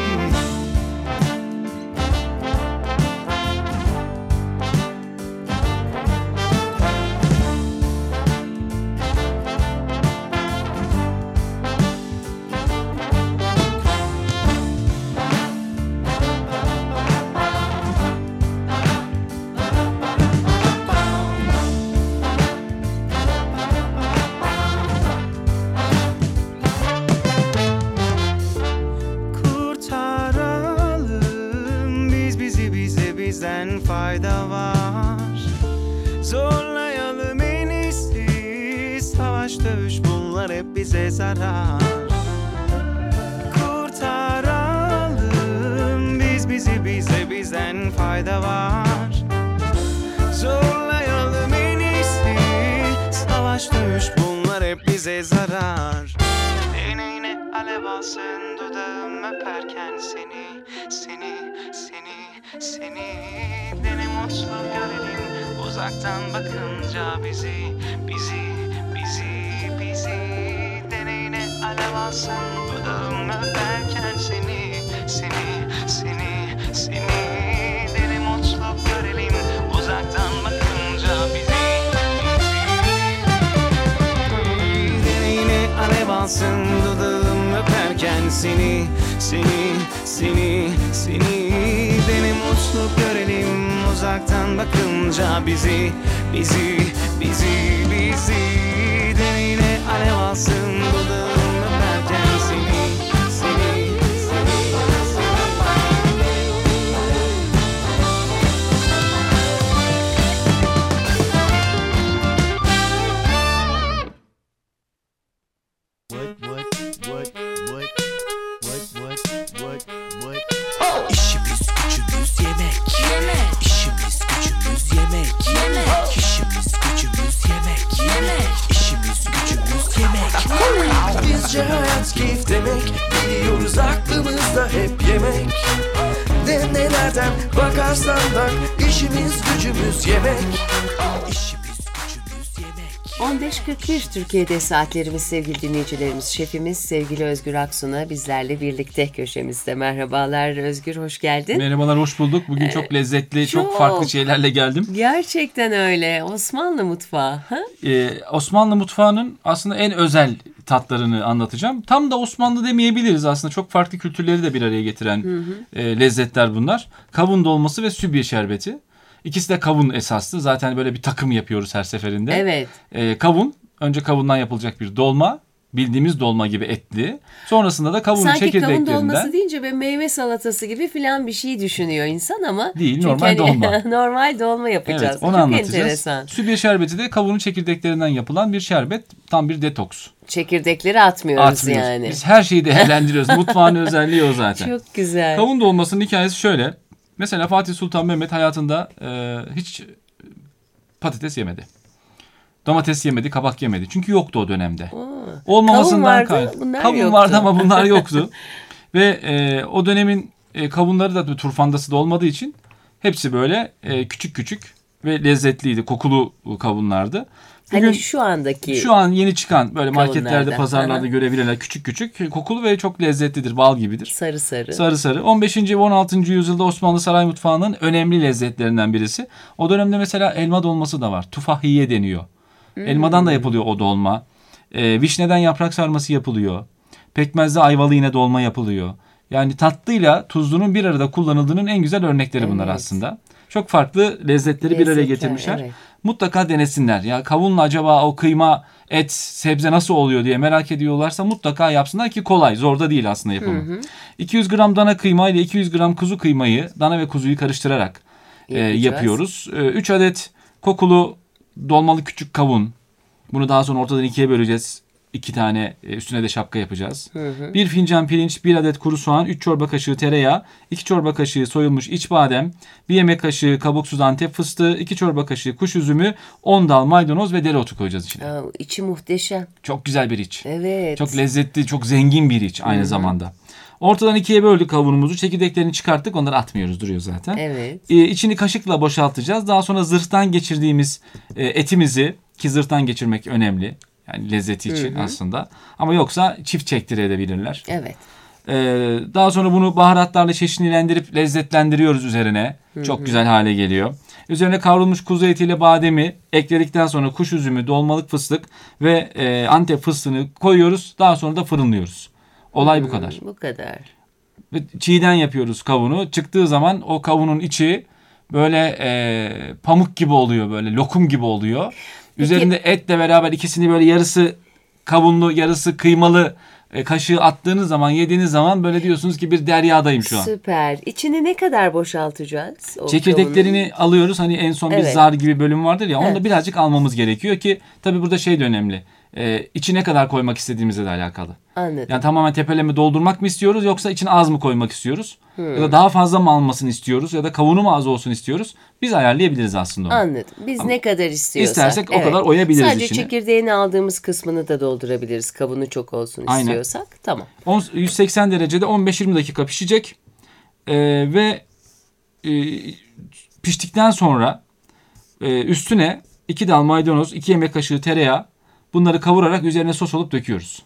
Speaker 6: Fayda var. Zorlayalım en iyisi, savaş dövüş bunlar hep bize zarar. Kurtaralım biz bizi, bize bizden fayda var. Zorlayalım en iyisi, savaş dövüş bunlar hep bize zarar. Deneyine alev alsın dudağım öperken seni, seni, seni, seni. Beni mutlu görelim uzaktan bakınca bizi, bizi, bizi, bizi. Deneyine alev alsın dudağım öperken seni, seni, seni, seni. Beni mutlu görelim uzaktan bakınca bizi, bizi. Deneyine alev alsın dudağım öperken seni, seni, seni, seni. Beni mutlu görelim uzaktan bakınca bizi, bizi, bizi, bizi. Deneyine alev alsın dudağım öperken seni, seni, seni,
Speaker 7: What, what, what, what, what, what, what, what?
Speaker 4: İşimiz gücümüz yemek. Yemek. İşimiz gücümüz yemek. Yemek. İşimiz gücümüz yemek. Yemek. İşimiz gücümüz yemek. Bizce hayat keyif demek. Biliyoruz aklımızda hep yemek. Ne nelerden bakarsan bak. İşimiz gücümüz yemek. İşimiz gücümüz yemek.
Speaker 3: on beş kırk bir Türkiye'de saatlerimiz sevgili dinleyicilerimiz. Şefimiz sevgili Özgür Aksun'a bizlerle birlikte köşemizde. Merhabalar Özgür, hoş geldin.
Speaker 8: Merhabalar, hoş bulduk. Bugün çok lezzetli, çok,
Speaker 3: çok
Speaker 8: farklı şeylerle geldim.
Speaker 3: Gerçekten öyle. Osmanlı mutfağı. Ha?
Speaker 8: Ee, Osmanlı mutfağının aslında en özel tatlarını anlatacağım. Tam da Osmanlı demeyebiliriz aslında. Çok farklı kültürleri de bir araya getiren hı hı. E, lezzetler bunlar. Kavun dolması ve sübye şerbeti. İkisi de kavun esaslı. Zaten böyle bir takım yapıyoruz her seferinde.
Speaker 3: Evet.
Speaker 8: Ee, kavun, önce kavundan yapılacak bir dolma. Bildiğimiz dolma gibi etli. Sonrasında da kavunun
Speaker 3: Sanki
Speaker 8: çekirdeklerinden.
Speaker 3: kavun dolması deyince ve meyve salatası gibi filan bir şey düşünüyor insan ama.
Speaker 8: Değil,
Speaker 3: çünkü
Speaker 8: normal
Speaker 3: hani
Speaker 8: dolma.
Speaker 3: normal dolma yapacağız.
Speaker 8: Evet, onu
Speaker 3: çok
Speaker 8: anlatacağız.
Speaker 3: enteresan.
Speaker 8: Sübye şerbeti de kavunun çekirdeklerinden yapılan bir şerbet. Tam bir detoks.
Speaker 3: Çekirdekleri atmıyoruz,
Speaker 8: Atmıyoruz.
Speaker 3: yani.
Speaker 8: Biz her şeyi değerlendiriyoruz. Mutfağın özelliği o zaten.
Speaker 3: Çok güzel.
Speaker 8: Kavun dolmasının hikayesi şöyle. Mesela Fatih Sultan Mehmet hayatında e, hiç patates yemedi. Domates yemedi, kabak yemedi. Çünkü yoktu o dönemde.
Speaker 3: Oo.
Speaker 8: Olmamasından
Speaker 3: Kavun vardı,
Speaker 8: kaynaklı.
Speaker 3: bunlar
Speaker 8: Kavun
Speaker 3: yoktu.
Speaker 8: vardı ama bunlar yoktu. Ve e, o dönemin e, kavunları da turfandası da olmadığı için hepsi böyle e, küçük küçük ve lezzetliydi. Kokulu kavunlardı.
Speaker 3: Hani
Speaker 8: Bugün
Speaker 3: şu andaki
Speaker 8: şu an yeni çıkan böyle marketlerde,
Speaker 3: kavunlardan.
Speaker 8: pazarlarda
Speaker 3: Aha.
Speaker 8: görebilirler. Küçük küçük, kokulu ve çok lezzetlidir. Bal gibidir.
Speaker 3: sarı sarı.
Speaker 8: Sarı sarı. on beşinci ve on altıncı yüzyılda Osmanlı saray mutfağının önemli lezzetlerinden birisi. O dönemde mesela elma dolması da var. Tufahiye deniyor. Elmadan da yapılıyor o dolma. Ee, vişneden yaprak sarması yapılıyor. Pekmezli ayvalı yine dolma yapılıyor. Yani tatlıyla tuzlunun bir arada kullanıldığının en güzel örnekleri bunlar
Speaker 3: Evet.
Speaker 8: aslında. Çok farklı lezzetleri bir araya
Speaker 3: Lezzetler,
Speaker 8: getirmişler.
Speaker 3: evet.
Speaker 8: Mutlaka denesinler. Ya kavunla acaba o kıyma, et, sebze nasıl oluyor diye merak ediyorlarsa mutlaka yapsınlar ki kolay. Zor da değil aslında yapımı. iki yüz gram dana kıyma ile iki yüz gram kuzu kıymayı, dana ve kuzuyu karıştırarak e,
Speaker 3: Yapacağız.
Speaker 8: yapıyoruz. üç adet kokulu dolmalı küçük kavun. Bunu daha sonra ortadan ikiye böleceğiz. İki tane e, üstüne de şapka yapacağız. Bir fincan pirinç, bir adet kuru soğan, üç çorba kaşığı tereyağı, iki çorba kaşığı soyulmuş iç badem, bir yemek kaşığı kabuksuz Antep fıstığı, iki çorba kaşığı kuş üzümü, on dal maydanoz ve dereotu koyacağız içine.
Speaker 3: Aa, içi muhteşem.
Speaker 8: Çok güzel bir iç.
Speaker 3: Evet.
Speaker 8: Çok lezzetli, çok zengin bir iç aynı zamanda. Ortadan ikiye böldük kavunumuzu. Çekirdeklerini çıkarttık. Onları atmıyoruz, duruyor zaten.
Speaker 3: Evet.
Speaker 8: Ee, içini kaşıkla boşaltacağız. Daha sonra zırhtan geçirdiğimiz e, etimizi, ki zırhtan geçirmek önemli. Yani lezzeti için aslında. Ama yoksa çift çektirebilirler.
Speaker 3: Evet.
Speaker 8: Ee, daha sonra bunu baharatlarla çeşitlendirip lezzetlendiriyoruz üzerine. Çok güzel hale geliyor. Üzerine kavrulmuş kuzu etiyle bademi ekledikten sonra kuş üzümü, dolmalık fıstık ve e, Antep fıstığını koyuyoruz. Daha sonra da fırınlıyoruz. Olay bu kadar.
Speaker 3: Bu kadar.
Speaker 8: Ve çiğden yapıyoruz kavunu. Çıktığı zaman o kavunun içi böyle e, pamuk gibi oluyor, böyle lokum gibi oluyor. Üzerinde etle beraber ikisini böyle yarısı kavunlu, yarısı kıymalı e, kaşığı attığınız zaman, yediğiniz zaman böyle diyorsunuz ki bir deryadayım şu an.
Speaker 3: Süper. İçini ne kadar boşaltacağız? O
Speaker 8: Çekirdeklerini alıyoruz. Hani en son bir
Speaker 3: Evet.
Speaker 8: zar gibi bölüm vardır ya. Onu
Speaker 3: Evet.
Speaker 8: da birazcık almamız gerekiyor ki tabii burada şey de önemli. E, içi ne kadar koymak istediğimizle de alakalı.
Speaker 3: Anladım.
Speaker 8: Yani tamamen tepeleme doldurmak mı istiyoruz yoksa içine az mı koymak istiyoruz? Ya da daha fazla mı almasını istiyoruz ya da kavunu mu az olsun istiyoruz? Biz ayarlayabiliriz aslında onu.
Speaker 3: Anladım. Biz ne kadar istiyorsak.
Speaker 8: İstersek o kadar oyabiliriz
Speaker 3: Sadece
Speaker 8: içine.
Speaker 3: çekirdeğini aldığımız kısmını da doldurabiliriz. Kavunu çok olsun
Speaker 8: Aynen.
Speaker 3: istiyorsak. Tamam.
Speaker 8: on- yüz seksen derecede on beş yirmi dakika pişecek. Ee, ve e, piştikten sonra e, üstüne iki dal maydanoz, iki yemek kaşığı tereyağı, bunları kavurarak üzerine sos olup döküyoruz.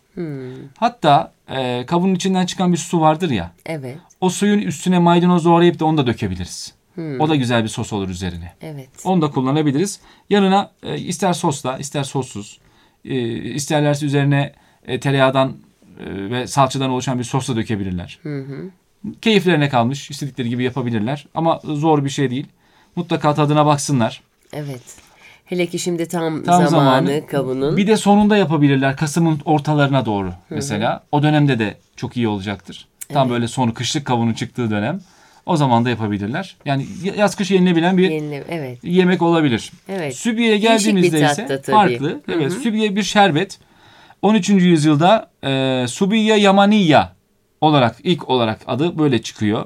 Speaker 8: Hatta e, kavunun içinden çıkan bir su vardır ya.
Speaker 3: Evet.
Speaker 8: O suyun üstüne maydanoz doğrayıp da onu da dökebiliriz. O da güzel bir sos olur üzerine.
Speaker 3: Evet.
Speaker 8: Onu da kullanabiliriz. Yanına e, ister sosla, ister sossuz, e, isterlerse üzerine e, tereyağdan e, ve salçadan oluşan bir sosla dökebilirler. Keyiflerine kalmış, istedikleri gibi yapabilirler. Ama zor bir şey değil. Mutlaka tadına baksınlar.
Speaker 3: Evet. Hele ki şimdi tam,
Speaker 8: Tam
Speaker 3: zamanı,
Speaker 8: zamanı.
Speaker 3: kavunun.
Speaker 8: Bir de sonunda yapabilirler. Kasım'ın ortalarına doğru mesela. O dönemde de çok iyi olacaktır. Tam böyle sonu, kışlık kavunun çıktığı dönem. O zaman da yapabilirler. Yani yaz kış yenilebilen bir
Speaker 3: Yenile- evet.
Speaker 8: yemek olabilir.
Speaker 3: Evet.
Speaker 8: Sübye'ye
Speaker 3: Değişik bir
Speaker 8: geldiğimizde
Speaker 3: tatta
Speaker 8: ise
Speaker 3: tabii.
Speaker 8: farklı. Evet, sübye bir şerbet. on üçüncü yüzyılda e, Subiye Yamaniya olarak ilk olarak adı böyle çıkıyor.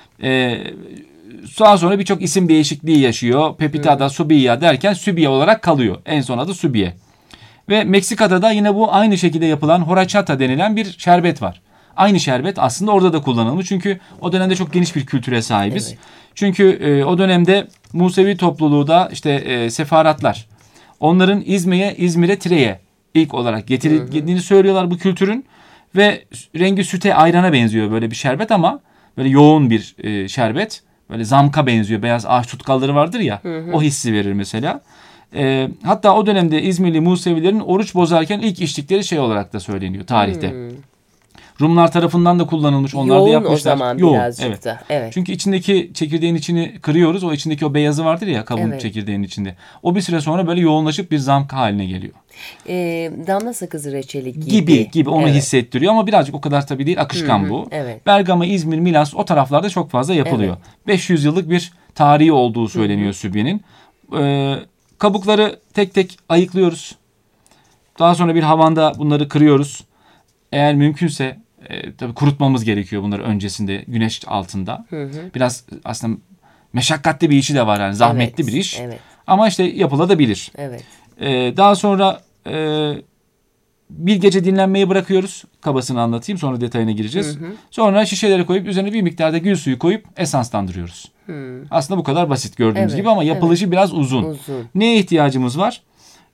Speaker 8: E, daha sonra birçok isim değişikliği yaşıyor. Pepitada, Subiya derken Sübye olarak kalıyor. En son adı Sübye. Ve Meksika'da da yine bu aynı şekilde yapılan horchata denilen bir şerbet var. Aynı şerbet aslında orada da kullanılmış. Çünkü o dönemde çok geniş bir kültüre sahibiz.
Speaker 3: Evet.
Speaker 8: Çünkü e, o dönemde Musevi topluluğu da işte e, sefaratlar. Onların İzmir'e, İzmir'e Tire'ye ilk olarak getirildiğini söylüyorlar bu kültürün. Ve rengi süte, ayrana benziyor böyle bir şerbet ama böyle yoğun bir e, şerbet. Böyle zamka benziyor. Beyaz ağaç tutkalları vardır ya. O hissi verir mesela. E, hatta o dönemde İzmirli Musevilerin oruç bozarken ilk içtikleri şey olarak da söyleniyor tarihte. Rumlar tarafından da kullanılmış. Onlar
Speaker 3: Yoğun
Speaker 8: da yapmışlar.
Speaker 3: o zaman
Speaker 8: Yoğun,
Speaker 3: birazcık
Speaker 8: evet.
Speaker 3: da. Evet.
Speaker 8: Çünkü içindeki çekirdeğin içini kırıyoruz. O içindeki o beyazı vardır ya kavun
Speaker 3: Evet.
Speaker 8: çekirdeğinin içinde. O bir süre sonra böyle yoğunlaşıp bir zamk haline geliyor.
Speaker 3: Ee, damla sakızı reçeli gibi.
Speaker 8: Gibi gibi onu
Speaker 3: Evet.
Speaker 8: hissettiriyor ama birazcık o kadar tabii değil. Akışkan bu.
Speaker 3: evet.
Speaker 8: Bergama, İzmir, Milas o taraflarda çok fazla yapılıyor. beş yüz yıllık bir tarihi olduğu söyleniyor sübyenin. Ee, kabukları tek tek ayıklıyoruz. Daha sonra bir havanda bunları kırıyoruz. Eğer mümkünse e, tabii kurutmamız gerekiyor bunları öncesinde güneş altında. Biraz aslında meşakkatli bir işi de var yani zahmetli
Speaker 3: Evet,
Speaker 8: bir iş.
Speaker 3: evet.
Speaker 8: Ama işte yapılabilir.
Speaker 3: Evet.
Speaker 8: Ee, daha sonra e, bir gece dinlenmeyi bırakıyoruz. Kabasını anlatayım sonra detayına gireceğiz. Sonra şişelere koyup üzerine bir miktarda gül suyu koyup esanslandırıyoruz. Aslında bu kadar basit gördüğünüz
Speaker 3: Evet,
Speaker 8: gibi ama yapılışı biraz uzun.
Speaker 3: Uzun.
Speaker 8: Neye ihtiyacımız var?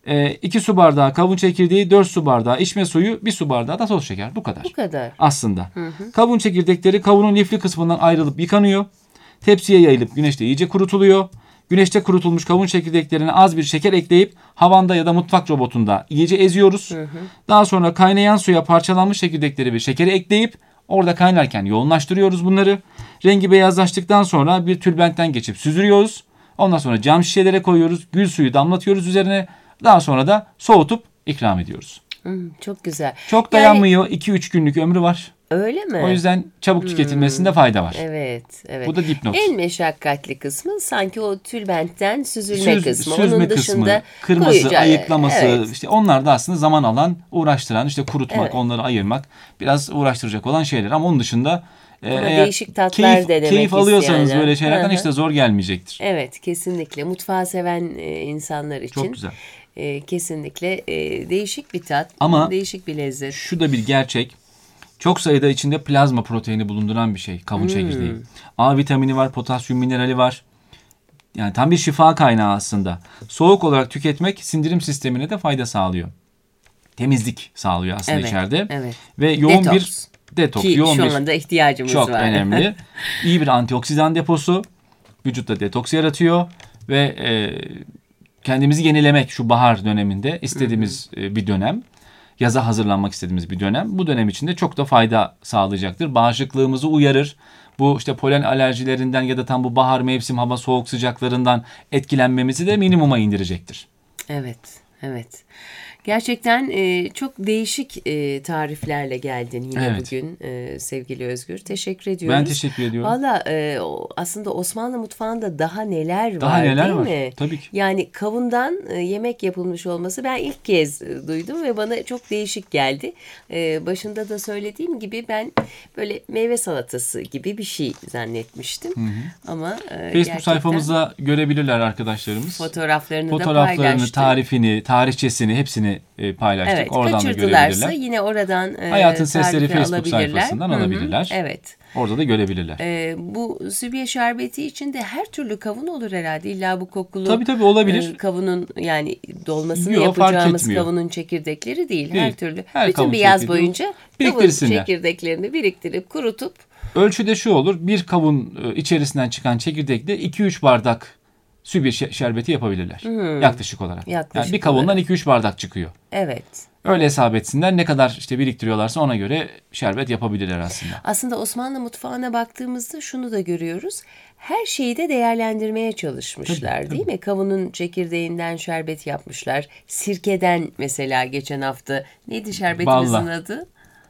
Speaker 8: iki su bardağı kavun çekirdeği, dört su bardağı içme suyu, bir su bardağı da toz şeker. Bu kadar.
Speaker 3: Bu kadar.
Speaker 8: Aslında. Hı hı. Kavun çekirdekleri kavunun lifli kısmından ayrılıp yıkanıyor. Tepsiye yayılıp güneşte iyice kurutuluyor. Güneşte kurutulmuş kavun çekirdeklerine az bir şeker ekleyip havanda ya da mutfak robotunda iyice eziyoruz. Hı hı. Daha sonra kaynayan suya parçalanmış çekirdekleri ve şekeri ekleyip orada kaynarken yoğunlaştırıyoruz bunları. Rengi beyazlaştıktan sonra bir tülbentten geçip süzülüyoruz. Ondan sonra cam şişelere koyuyoruz. Gül suyu damlatıyoruz üzerine. Daha sonra da soğutup ikram ediyoruz.
Speaker 3: Hmm, çok güzel.
Speaker 8: Çok dayanmıyor. iki üç günlük ömrü var.
Speaker 3: Öyle mi?
Speaker 8: O yüzden çabuk tüketilmesinde hmm. fayda var.
Speaker 3: Evet, evet.
Speaker 8: Bu da dipnot.
Speaker 3: En meşakkatli kısmı sanki o tülbentten süzülme
Speaker 8: Süz,
Speaker 3: kısmı.
Speaker 8: Süzme
Speaker 3: Onun
Speaker 8: kısmı,
Speaker 3: dışında
Speaker 8: kırması,
Speaker 3: koyacağı,
Speaker 8: ayıklaması,
Speaker 3: evet.
Speaker 8: işte onlar da aslında zaman alan, uğraştıran, işte kurutmak,
Speaker 3: evet.
Speaker 8: onları ayırmak biraz uğraştıracak olan şeyler. Ama onun dışında
Speaker 3: Ama eğer değişik tatlar
Speaker 8: keyif,
Speaker 3: denemek
Speaker 8: keyif alıyorsanız
Speaker 3: isteyenler.
Speaker 8: böyle şeylerden
Speaker 3: Hı-hı.
Speaker 8: hiç de zor gelmeyecektir.
Speaker 3: Evet, kesinlikle. Mutfağı seven e, insanlar için.
Speaker 8: Çok güzel.
Speaker 3: E, kesinlikle e, değişik bir tat,
Speaker 8: ama
Speaker 3: değişik bir lezzet.
Speaker 8: Şu da bir gerçek. Çok sayıda içinde plazma proteini bulunduran bir şey kavun hmm. çekirdeği. A vitamini var, potasyum minerali var. Yani tam bir şifa kaynağı aslında. Soğuk olarak tüketmek sindirim sistemine de fayda sağlıyor. Temizlik sağlıyor aslında
Speaker 3: evet,
Speaker 8: içeride.
Speaker 3: Evet.
Speaker 8: Ve yoğun
Speaker 3: detoks.
Speaker 8: bir detoks.
Speaker 3: Ki
Speaker 8: yoğun
Speaker 3: şu
Speaker 8: bir,
Speaker 3: anda ihtiyacımız
Speaker 8: çok
Speaker 3: var.
Speaker 8: Çok önemli. İyi bir antioksidan deposu. Vücutta detoks yaratıyor. Ve e, kendimizi yenilemek şu bahar döneminde istediğimiz hmm. bir dönem. Yaza hazırlanmak istediğimiz bir dönem. Bu dönem içinde çok da fayda sağlayacaktır. Bağışıklığımızı uyarır. Bu işte polen alerjilerinden ya da tam bu bahar mevsim hava soğuk sıcaklarından etkilenmemizi de minimuma indirecektir.
Speaker 3: Evet, evet. Gerçekten e, çok değişik e, tariflerle geldin yine evet. bugün e, sevgili Özgür. Teşekkür ediyoruz.
Speaker 8: Ben teşekkür ediyorum.
Speaker 3: Valla e, aslında Osmanlı mutfağında daha neler
Speaker 8: daha
Speaker 3: var
Speaker 8: neler
Speaker 3: değil
Speaker 8: var.
Speaker 3: mi?
Speaker 8: Tabii ki.
Speaker 3: Yani kavundan e, yemek yapılmış olması ben ilk kez e, duydum ve bana çok değişik geldi. E, başında da söylediğim gibi ben böyle meyve salatası gibi bir şey zannetmiştim. Hı hı. Ama e,
Speaker 8: Facebook
Speaker 3: gerçekten
Speaker 8: sayfamızda görebilirler arkadaşlarımız.
Speaker 3: Fotoğraflarını,
Speaker 8: Fotoğraflarını
Speaker 3: da paylaştı.
Speaker 8: tarifini, tarihçesini hepsini paylaştık.
Speaker 3: Evet,
Speaker 8: oradan da
Speaker 3: kaçırdılarsa yine oradan e,
Speaker 8: Hayatın Sesleri Facebook
Speaker 3: alabilirler.
Speaker 8: sayfasından
Speaker 3: Hı-hı.
Speaker 8: alabilirler.
Speaker 3: Evet.
Speaker 8: Orada da görebilirler.
Speaker 3: E, bu sübye şerbeti için de her türlü kavun olur herhalde. İlla bu kokulu
Speaker 8: tabii, tabii, olabilir.
Speaker 3: E, kavunun yani dolmasını
Speaker 8: Yo,
Speaker 3: yapacağımız kavunun çekirdekleri değil. değil. Her türlü.
Speaker 8: Her
Speaker 3: Bütün bir yaz boyunca kavun çekirdeklerini biriktirip kurutup.
Speaker 8: Ölçüde şu olur. Bir kavun içerisinden çıkan çekirdekle iki üç bardak sübye şerbeti yapabilirler. Hmm. Yaklaşık olarak.
Speaker 3: Yaklaşık
Speaker 8: yani bir kavundan iki üç bardak çıkıyor.
Speaker 3: Evet.
Speaker 8: Öyle hesap etsinler. Ne kadar işte biriktiriyorlarsa ona göre şerbet yapabilirler aslında.
Speaker 3: Aslında Osmanlı mutfağına baktığımızda şunu da görüyoruz. Her şeyi de değerlendirmeye çalışmışlar tabii, değil tabii. mi? Kavunun çekirdeğinden şerbet yapmışlar. Sirkeden mesela geçen hafta neydi şerbetimizin
Speaker 8: Vallahi.
Speaker 3: adı?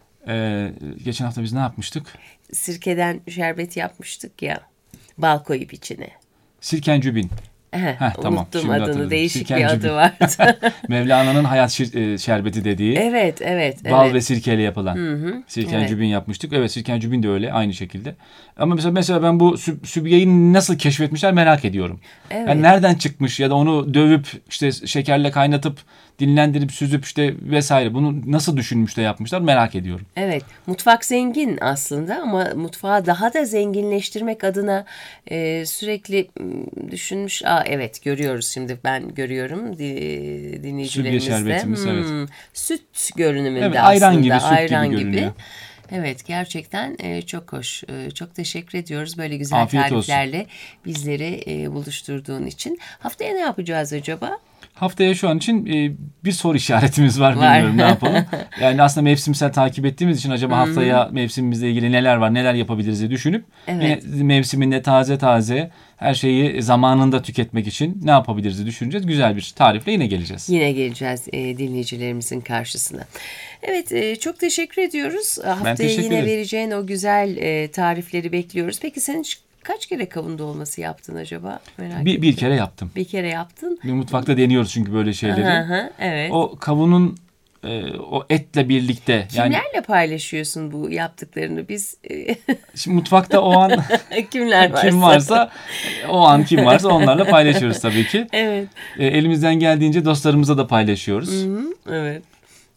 Speaker 8: Ee, geçen hafta biz ne yapmıştık?
Speaker 3: Sirkeden şerbet yapmıştık ya. Bal koyup içine.
Speaker 8: Sirkencübin.
Speaker 3: Heh, Heh, tamam. Unuttum
Speaker 8: Şimdi
Speaker 3: adını.
Speaker 8: hatırladım.
Speaker 3: Değişik
Speaker 8: Sirkencübin.
Speaker 3: bir adı vardı.
Speaker 8: Mevlana'nın hayat şir- şerbeti dediği.
Speaker 3: Evet, evet.
Speaker 8: Bal
Speaker 3: evet.
Speaker 8: ve sirkeyle yapılan. Hı hı. Sirkencübin evet. yapmıştık. Evet, sirkencübin de öyle aynı şekilde. Ama mesela mesela ben bu süb- sübyeyi nasıl keşfetmişler merak ediyorum. Evet. Yani nereden çıkmış ya da onu dövüp işte şekerle kaynatıp dinlendirip süzüp işte vesaire bunu nasıl düşünmüş de yapmışlar merak ediyorum.
Speaker 3: Evet, mutfak zengin aslında ama mutfağı daha da zenginleştirmek adına e, sürekli düşünmüş. Aa evet görüyoruz şimdi ben görüyorum dinleyicilerimizde.
Speaker 8: Sübye şerbetimiz hmm, evet.
Speaker 3: Süt görünümünde
Speaker 8: evet,
Speaker 3: aslında.
Speaker 8: Ayran gibi süt
Speaker 3: ayran
Speaker 8: gibi
Speaker 3: gibi.
Speaker 8: görünüyor.
Speaker 3: Evet gerçekten e, çok hoş. E, çok teşekkür ediyoruz böyle güzel
Speaker 8: Afiyet
Speaker 3: tariflerle
Speaker 8: olsun.
Speaker 3: bizleri e, buluşturduğun için. Haftaya ne yapacağız acaba?
Speaker 8: Haftaya şu an için e, bir soru işaretimiz var. var. Bilmiyorum ne yapalım. Yani aslında mevsimsel takip ettiğimiz için acaba haftaya mevsimimizle ilgili neler var, neler yapabiliriz diye düşünüp evet. yine mevsiminde taze taze her şeyi zamanında tüketmek için ne yapabiliriz diye düşüneceğiz. Güzel bir tarifle yine geleceğiz.
Speaker 3: Yine geleceğiz e, dinleyicilerimizin karşısına. Evet e, çok teşekkür ediyoruz. Haftaya
Speaker 8: teşekkür
Speaker 3: yine
Speaker 8: ederim.
Speaker 3: vereceğin o güzel e, tarifleri bekliyoruz. Peki sen hiç kaç kere kavun dolması yaptın acaba? Merak
Speaker 8: bir, bir kere yaptım.
Speaker 3: Bir kere yaptın.
Speaker 8: Bir mutfakta deniyoruz çünkü böyle şeyleri.
Speaker 3: Aha, aha, evet.
Speaker 8: O kavunun e, o etle birlikte.
Speaker 3: Kimlerle
Speaker 8: yani,
Speaker 3: paylaşıyorsun bu yaptıklarını biz?
Speaker 8: Şimdi mutfakta o an
Speaker 3: kimler varsa.
Speaker 8: kim varsa o an kim varsa onlarla paylaşıyoruz tabii ki.
Speaker 3: Evet.
Speaker 8: E, elimizden geldiğince dostlarımıza da paylaşıyoruz.
Speaker 3: Hı hı, evet.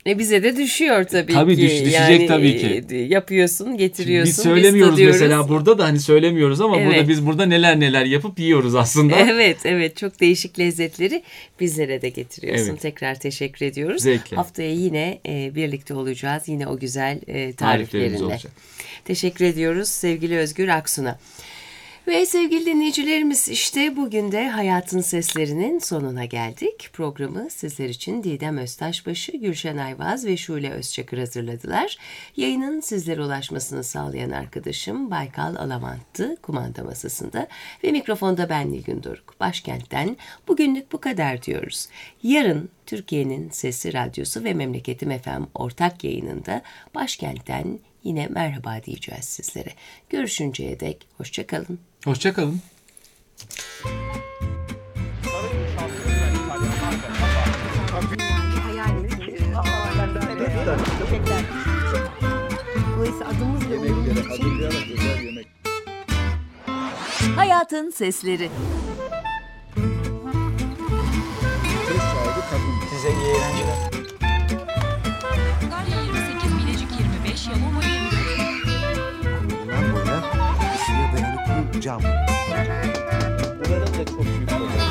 Speaker 3: E bize de düşüyor tabii,
Speaker 8: Tabii
Speaker 3: ki.
Speaker 8: düş- düşecek
Speaker 3: yani,
Speaker 8: tabii ki.
Speaker 3: e, Yapıyorsun, getiriyorsun.
Speaker 8: Biz söylemiyoruz
Speaker 3: tadıyoruz.
Speaker 8: mesela burada da hani söylemiyoruz ama
Speaker 3: Evet.
Speaker 8: burada biz burada neler neler yapıp yiyoruz aslında.
Speaker 3: Evet, evet. Çok değişik lezzetleri bizlere de getiriyorsun.
Speaker 8: Evet.
Speaker 3: Tekrar teşekkür ediyoruz.
Speaker 8: Zevkle.
Speaker 3: Haftaya yine e, birlikte olacağız. Yine o güzel e,
Speaker 8: Tariflerimiz
Speaker 3: tariflerinle.
Speaker 8: olacak.
Speaker 3: Teşekkür ediyoruz sevgili Özgür Aksun'a. Ve sevgili dinleyicilerimiz, işte bugün de Hayatın Seslerinin sonuna geldik. Programı sizler için Didem Öztaşbaşı, Gülşen Ayvaz ve Şule Özçakır hazırladılar. Yayının sizlere ulaşmasını sağlayan arkadaşım Baykal Alamant'tı kumanda masasında. Ve mikrofonda ben Nilgün Doruk. Başkent'ten bugünlük bu kadar diyoruz. Yarın Türkiye'nin Sesi Radyosu ve Memleketim F M ortak yayınında Başkent'ten yine merhaba diyeceğiz sizlere. Görüşünceye dek hoşça kalın.
Speaker 8: Hoşça kalın.
Speaker 9: Hayatın Sesleri.
Speaker 10: Size iyi eğlenceler.
Speaker 11: Galya yirmi sekiz, Bilecik yirmi beş, Yalova yirmi dört.
Speaker 7: Bundan boya ısıya dayanıklı cam.
Speaker 10: Buranın da çok büyük problemi.